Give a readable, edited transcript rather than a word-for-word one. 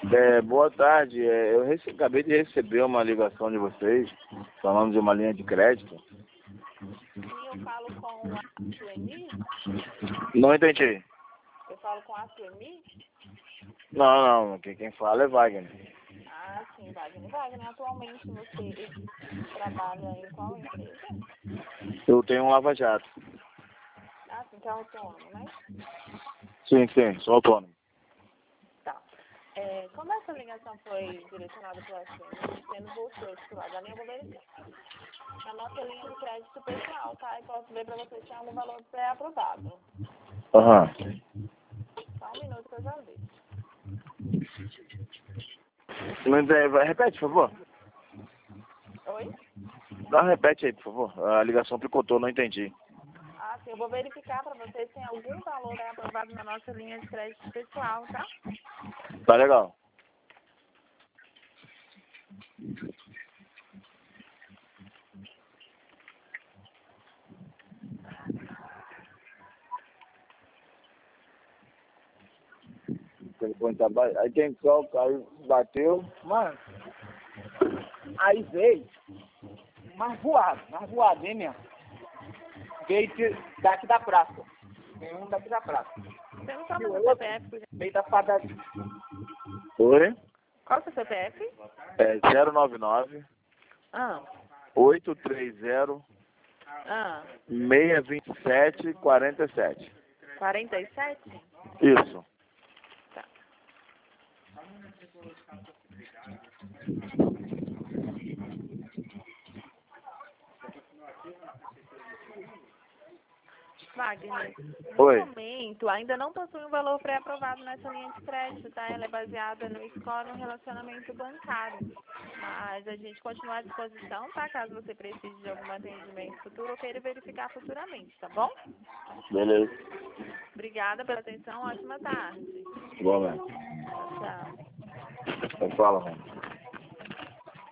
Boa tarde. Eu acabei de receber uma ligação de vocês, falando de uma linha de crédito. Sim, eu falo com a Suemi. Não entendi. Eu falo com a Suemi. Não. Quem fala é Wagner. Ah, sim, Wagner. Wagner, atualmente você trabalha em qual empresa? Eu tenho um Lava Jato. Ah, sim, que é autônomo, né? Sim, sou autônomo. Tá. Como essa ligação foi direcionada para a Suemi, sendo você o titular da linha, eu vou verificar. A nossa linha de crédito pessoal, tá? E posso ver para você se é um valor pré-aprovado. Aham. Só um minuto que eu já vi. Repete, por favor. Oi? Repete aí, por favor. A ligação picotou, não entendi. Ah, sim, eu vou verificar para você se tem algum valor pré-aprovado na nossa linha de crédito pessoal, tá? Tá legal. O telefone tá baixo. Aí quem toca, aí bateu. Mano, aí veio, mas voado, hein, mesmo? Daqui da praça. Tem um daqui da praça. Você não sabe o seu CPF, por exemplo? Veio da padaria. Oi? Qual é o seu CPF? 099 Ah, 830 627 47. 47? Isso. Tá. Wagner, Oi. no momento ainda não possui um valor pré-aprovado nessa linha de crédito, tá? Ela é baseada no score no relacionamento bancário. Mas a gente continua à disposição, tá? Caso você precise de algum atendimento futuro ou queira verificar futuramente, tá bom? Beleza. Obrigada pela atenção, ótima tarde. Igualmente. Tchau. Fala, mano.